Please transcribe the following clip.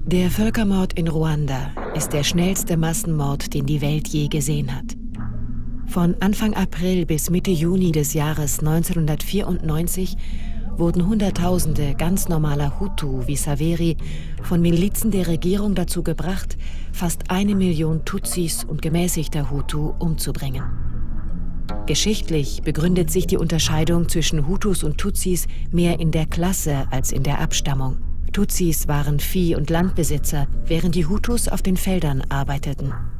Der Völkermord in Ruanda ist der schnellste Massenmord, den die Welt je gesehen hat. Von Anfang April bis Mitte Juni des Jahres 1994 wurden Hunderttausende ganz normaler Hutu wie Saveri von Milizen der Regierung dazu gebracht, fast 1 Million Tutsis und gemäßigter Hutu umzubringen. Geschichtlich begründet sich die Unterscheidung zwischen Hutus und Tutsis mehr in der Klasse als in der Abstammung. Tutsis waren Vieh- und Landbesitzer, während die Hutus auf den Feldern arbeiteten.